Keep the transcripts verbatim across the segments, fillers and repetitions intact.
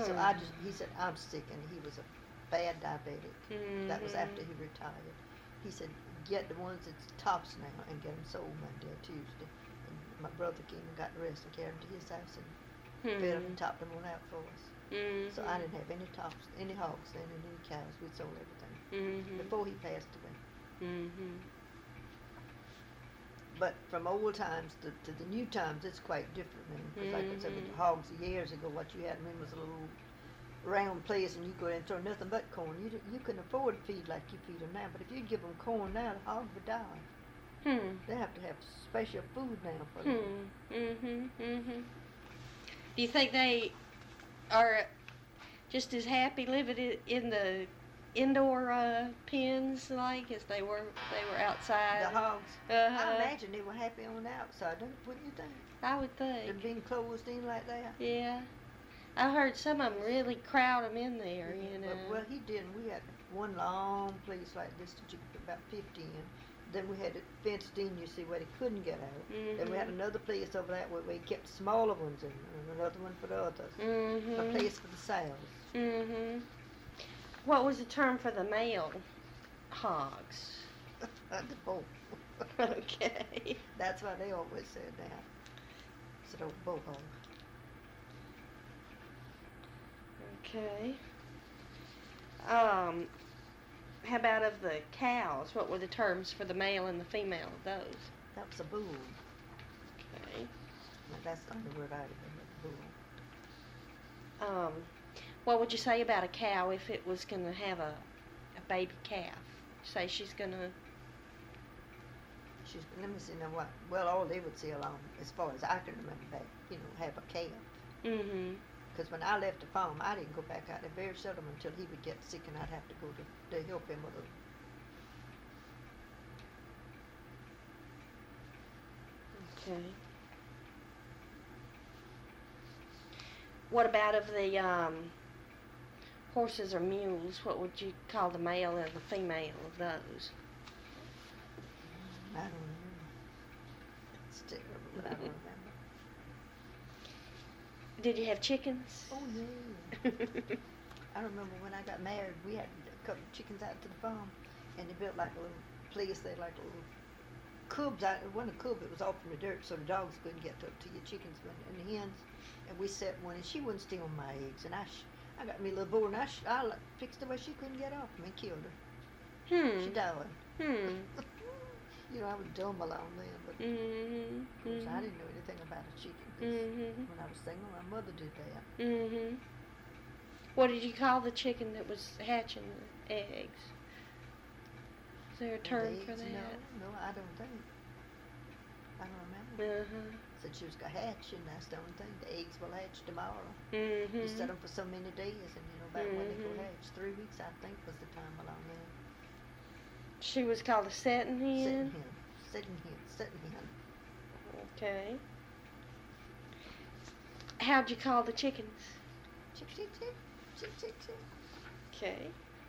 So I just, he said, I'm sick, and he was a bad diabetic. Mm-hmm. That was after he retired. He said, get the ones that's tops now and get them sold Monday or Tuesday. And my brother came and got the rest and carried them to his house and Mm-hmm. fed them and topped them on out for us. Mm-hmm. So I didn't have any tops, any hogs then, and any cows. We sold everything Mm-hmm. before he passed away. Mm-hmm. But from old times to, to the new times, it's quite different now. Because like I said, with the Mhm. hogs years ago, what you had them in was a little round place, and you go in and throw nothing but corn. You d- you can afford to feed like you feed them now. But if you give them corn now, the hog would die. Hmm. They have to have special food now for them. Hmm. Mm-hmm. Mm-hmm. Do you think they are just as happy living i- in the indoor uh, pens like as they were they were outside? The hogs, Uh-huh. I imagine they were happy on the outside. Don't, wouldn't you think? I would Them think. being closed in like that. Yeah. I heard some of them really crowd them in there, you know. But, well, he didn't. We had one long place like this that you could put about fifty in. Then we had it fenced in, you see, where they couldn't get out. Mm-hmm. Then we had another place over that where we kept smaller ones in, and another one for the others. Mm-hmm. A place for the sows. Mm-hmm. What was the term for the male hogs? The bull. Okay. That's why they always said that. It's an old bull hog. Okay. Um, how about of the cows? What were the terms for the male and the female of those? That was a bull. Okay. Now, that's the only word I remember, bull. Um, what would you say about a cow if it was going to have a, a baby calf? Say she's going to... She's, let me see now what, well, all they would see along, as far as I can remember back, you know, have a calf. Mm-hmm. Because when I left the farm, I didn't go back out there very seldom until he would get sick and I'd have to go to, to help him with a Okay. What about of the um, horses or mules? What would you call the male and the female of those? I don't remember. It's terrible, but I don't remember. Did you have chickens? Oh, yeah. I remember when I got married, we had a couple of chickens out to the farm, and they built like a little place. They had like a little cubs out. One of the cubs, it was off in the dirt, so the dogs couldn't get to, to your chickens and the hens. And we set one, and she wouldn't steal my eggs. And I, sh- I got me a little board, and I, sh- I l- fixed her where she couldn't get off them and killed her. Hmm. She died. Hmm. You know, I was dumb along then, but Mm-hmm. of course I didn't know anything about a chicken. 'Cause Mm-hmm. when I was single, my mother did that. Mm-hmm. What did you call the chicken that was hatching the eggs? Is there a term The for eggs, that? No, no, I don't think. I don't remember. Uh-huh. Said she was gonna hatch, and that's the only thing. The eggs will hatch tomorrow. Mm-hmm. You set them for so many days, and you know about when they go Mhm. hatch. Three weeks, I think, was the time along there. She was called a setting Sitting hen? hen, sitting hen, sitting hen. Okay. How'd you call the chickens? Chick, chick, chick, chick, chick, chick. Okay.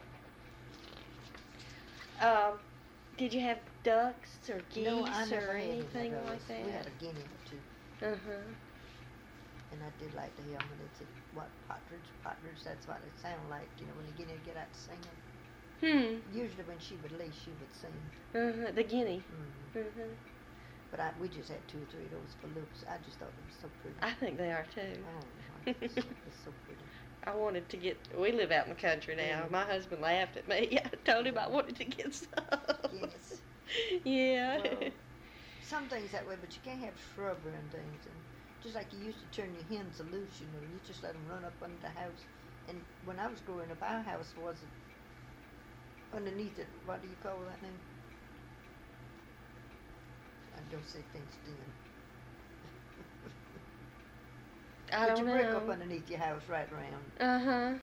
Um, did you have ducks or geese No, I never or had any of anything those. like that? We had a guinea or two, Uh-huh. and I did like to hear them when they said, "What partridge, partridge?" That's what it sounded like, you know, when the guinea would get out to singing. Hmm. Usually, when she would leave, she would sing. Uh-huh. The guinea. Mm. Uh-huh. But I, we just had two or three of those for looks. I just thought they were so pretty. I think they are too. Oh, my, it's, so, it's so pretty. I wanted to get. We live out in the country now. Yeah. My husband laughed at me. I told him I wanted to get some. Yes. Yeah. Well, some things that way, but you can't have shrubbery and things. And just like you used to turn your hens loose, you know, you just let them run up under the house. And when I was growing up, our house was underneath it. What do you call that name? I don't say fenced in. I Put don't your brick up know. underneath your house right around. Uh huh.